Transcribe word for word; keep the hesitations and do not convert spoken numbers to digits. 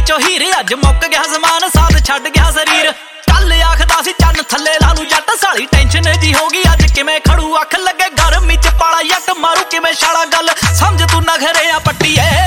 ਵਿੱਚੋਂ ਹੀਰੇ ਅੱਜ ਮੁੱਕ ਗਿਆ ਜ਼ਮਾਨ ਸਾਥ ਛੱਡ ਗਿਆ ਸਰੀਰ ਕੱਲ ਆਖਦਾ ਸੀ ਚੰਨ ਥੱਲੇ ਲਾ ਨੂੰ ਜੱਟ ਸਾਲੀ ਟੈਨਸ਼ਨ ਜੀ ਹੋ ਗਈ ਅੱਜ ਕਿਵੇਂ ਖੜੂ ਅੱਖ ਲੱਗੇ ਗਰਮੀ ਚ ਪਾਲਾ ਜੱਟ ਮਾਰੂ ਕਿਵੇਂ ਛਾਲਾ ਗੱਲ ਸਮਝ ਤੂੰ ਨਖਰੇ ਆ ਪੱਟੀਏ